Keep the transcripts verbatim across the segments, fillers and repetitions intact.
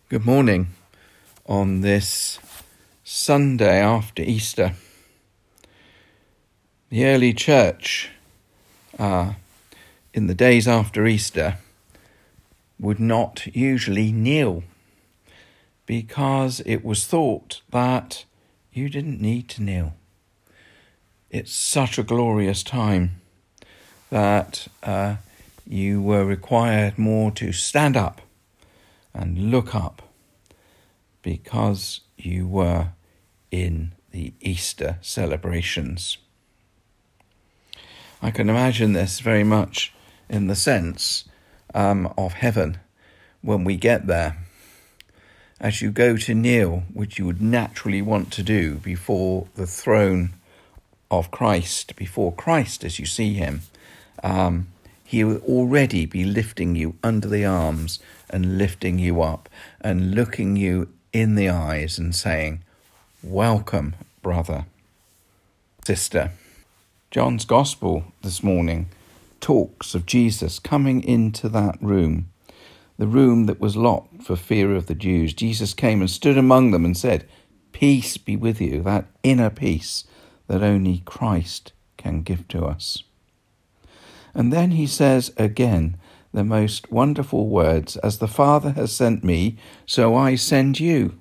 Good morning on this Sunday after Easter. The early church, uh, in the days after Easter, would not usually kneel because it was thought that you didn't need to kneel. It's such a glorious time that uh, you were required more to stand up and look up because you were in the Easter celebrations. I can imagine this very much in the sense um, of heaven when we get there. As you go to kneel, which you would naturally want to do before the throne of Christ, before Christ as you see him, um, he will already be lifting you under the arms and lifting you up and looking you in the eyes and saying, "Welcome, brother, sister." John's Gospel this morning talks of Jesus coming into that room, the room that was locked for fear of the Jews. Jesus came and stood among them and said, "Peace be with you," that inner peace that only Christ can give to us. And then he says again the most wonderful words, "As the Father has sent me, so I send you."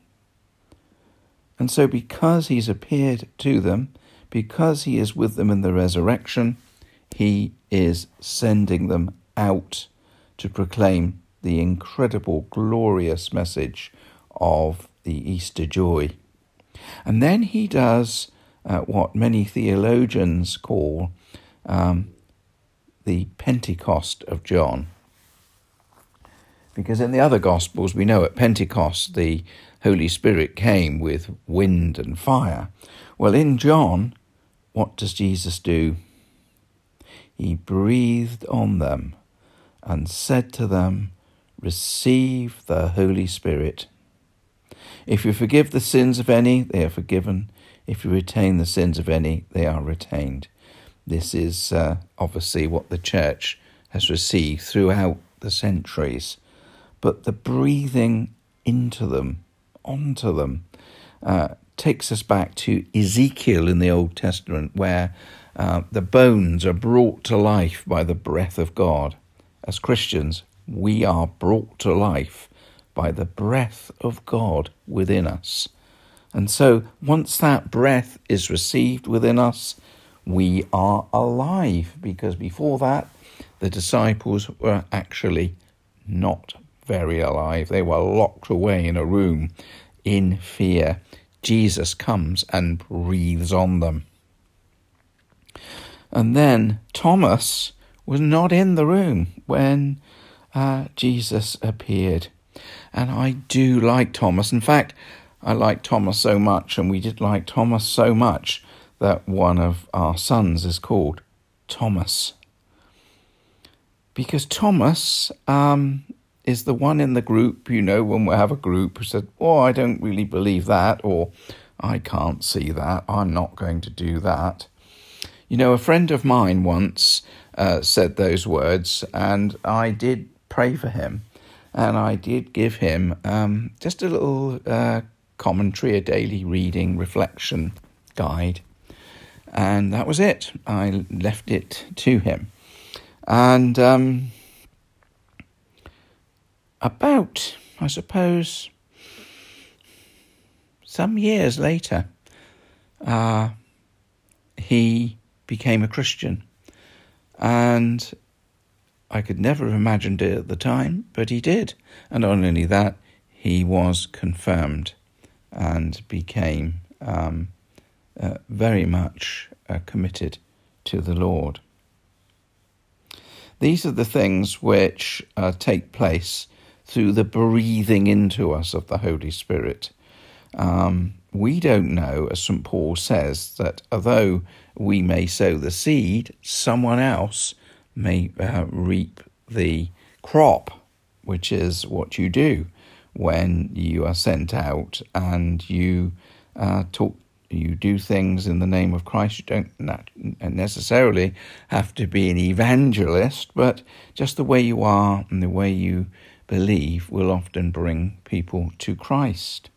And so because he's appeared to them, because he is with them in the resurrection, he is sending them out to proclaim the incredible, glorious message of the Easter joy. And then he does uh, what many theologians call um, the Pentecost of John. Because in the other Gospels, we know at Pentecost, the Holy Spirit came with wind and fire. Well, in John, what does Jesus do? He breathed on them and said to them, "Receive the Holy Spirit. If you forgive the sins of any, they are forgiven. If you retain the sins of any, they are retained." This is uh, obviously what the church has received throughout the centuries. But the breathing into them, onto them, uh, takes us back to Ezekiel in the Old Testament, where uh, the bones are brought to life by the breath of God. As Christians, we are brought to life by the breath of God within us. And so once that breath is received within us, we are alive, because before that, the disciples were actually not very alive. They were locked away in a room in fear. Jesus comes and breathes on them. And then Thomas was not in the room when uh, Jesus appeared. And I do like Thomas. In fact, I like Thomas so much, and we did like Thomas so much, that one of our sons is called Thomas. Because Thomas um, is the one in the group, you know, when we have a group who said, "Oh, I don't really believe that," or "I can't see that, I'm not going to do that." You know, a friend of mine once uh, said those words, and I did pray for him, and I did give him um, just a little uh, commentary, a daily reading reflection guide. And that was it. I left it to him. And um, about, I suppose, some years later, uh, he became a Christian. And I could never have imagined it at the time, but he did. And not only that, he was confirmed and became um Uh, very much uh, committed to the Lord. These are the things which uh, take place through the breathing into us of the Holy Spirit. Um, we don't know, as Saint Paul says, that although we may sow the seed, someone else may uh, reap the crop, which is what you do when you are sent out and you uh, talk you do things in the name of Christ. You don't necessarily have to be an evangelist, but just the way you are and the way you believe will often bring people to Christ.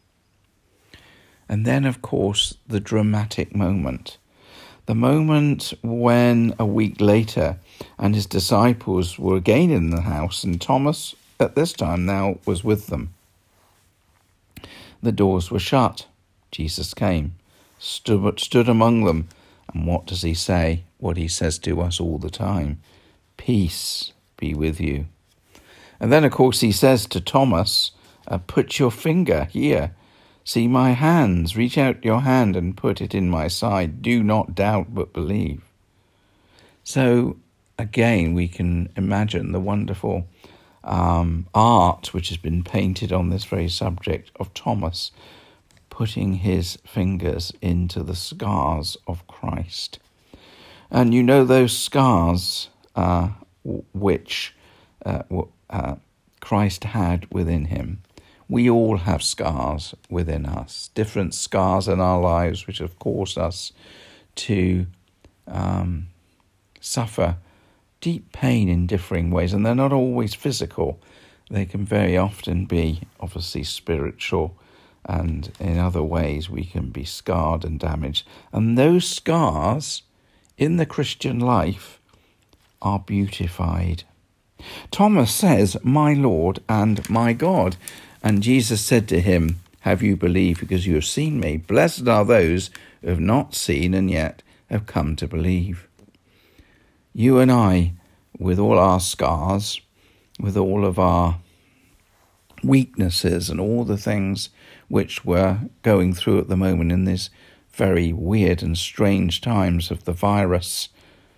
And then, of course, the dramatic moment. The moment when a week later and his disciples were again in the house, and Thomas at this time now was with them. The doors were shut. Jesus came, stood, stood among them. And what does he say? What he says to us all the time. Peace be with you. And then, of course, he says to Thomas, uh, put your finger here. See my hands. Reach out your hand and put it in my side. Do not doubt, but believe. So, again, we can imagine the wonderful um, art which has been painted on this very subject of Thomas putting his fingers into the scars of Christ. And you know those scars uh, which uh, uh, Christ had within him. We all have scars within us, different scars in our lives which have caused us to um, suffer deep pain in differing ways. And they're not always physical. They can very often be, obviously, spiritual. And in other ways, we can be scarred and damaged. And those scars in the Christian life are beautified. Thomas says, my Lord and my God. And Jesus said to him, have you believed because you have seen me? Blessed are those who have not seen and yet have come to believe. You and I, with all our scars, with all of our weaknesses and all the things which we're going through at the moment in these very weird and strange times of the virus,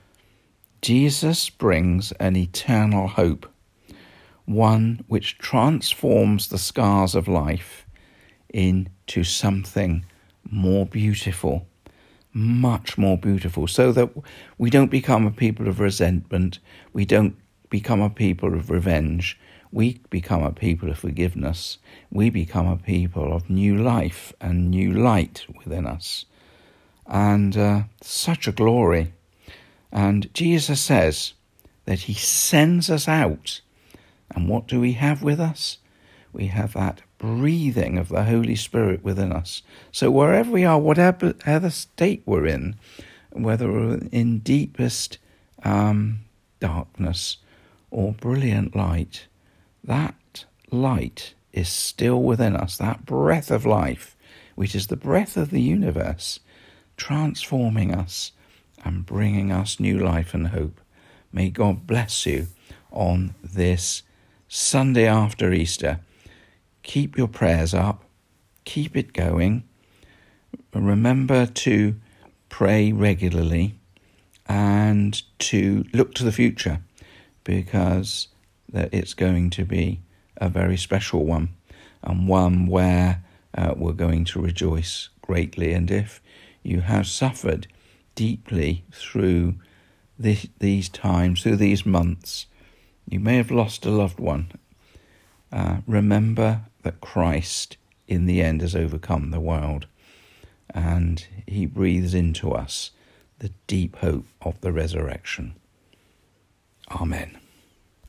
Jesus brings an eternal hope, one which transforms the scars of life into something more beautiful, much more beautiful, so that we don't become a people of resentment, we don't become a people of revenge, we become a people of forgiveness, we become a people of new life and new light within us. And uh, such a glory. And Jesus says that he sends us out. And what do we have with us? We have that breathing of the Holy Spirit within us. So wherever we are, whatever other state we're in, whether we're in deepest um, darkness or brilliant light, that light is still within us, that breath of life, which is the breath of the universe, transforming us and bringing us new life and hope. May God bless you on this Sunday after Easter. Keep your prayers up. Keep it going. Remember to pray regularly and to look to the future, because that it's going to be a very special one, and one where uh, we're going to rejoice greatly. And if you have suffered deeply through this, these times, through these months, you may have lost a loved one, uh, remember that Christ in the end has overcome the world, and he breathes into us the deep hope of the resurrection. Amen.